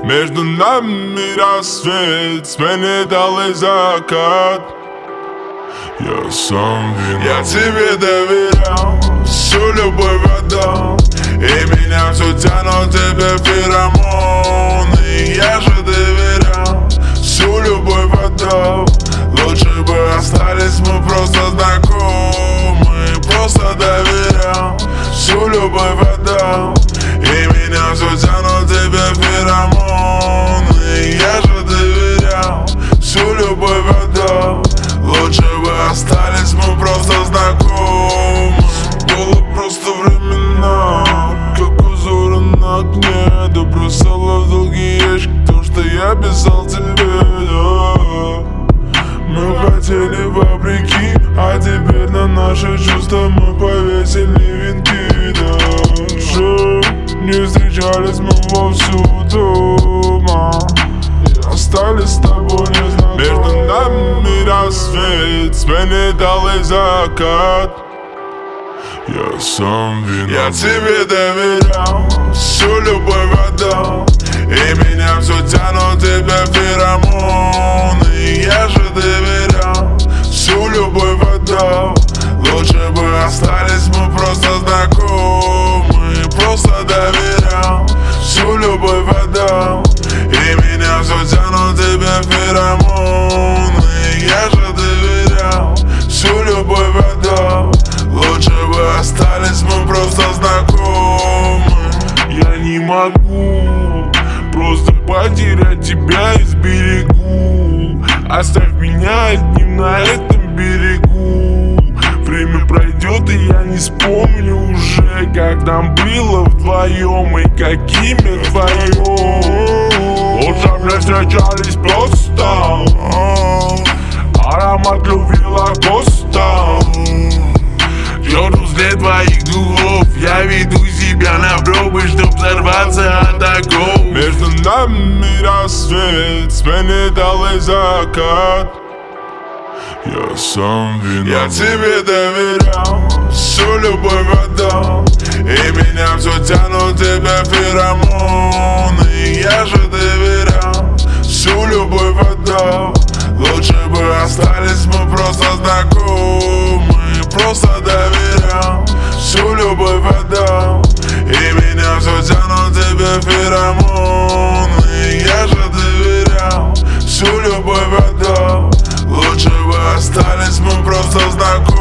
Между нами рассвет, сменит закат. Я сам виноват. Я тебе доверял, всю любовь отдал, и меня все тянут тебе феромоны. Я же доверял, всю любовь отдал, лучше бы остались мы просто знакомы. Просто доверял, всю любовь отдал, и меня все тянут тебе феромоны. Я же доверял, всю любовь отдал, лучше бы остались мы просто знакомы. Было просто времена, как узоры на окне. Да бросала в долгий ящик то, что я писал тебе, да. Мы хотели вопреки, а теперь на наши чувства мы повесили венки. Даже не встречались мы вовсю дома, и остались с тобой незнакомы. Между нами рассвет, сменит закат. Я сам виноват. Я тебе доверял, всю любовь отдал, и меня все тянут тебе феромоны. Я же доверял, всю любовь отдал, лучше бы остались мы просто знакомы. Просто доверял, всю любовь отдал, и меня все тянут тебе феромоны. Я же доверял, всю любовь отдал, лучше бы остались мы просто знакомы. Я не могу просто потерять тебя из берегу. Оставь меня одним на этом берегу. Время пройдет, и я не вспомню уже, как нам было вдвоем и какими вдвоем. Лучше мы встречались просто, аромат любви лакоста. Вижу след твоих духов, я веду себя на пробы, чтоб взорваться от огов. Между нами рассвет, сменит закат. Я сам виноват. Я тебе доверял, всю любовь отдал, и меня все тянут тебе феромоны. Я же доверял, всю любовь отдал, лучше бы остались мы просто знакомы. Просто доверял, всю любовь отдал, и меня все тянут тебе феромоны. Я же доверял, всю любовь отдал, лучше бы остались мы просто знакомы.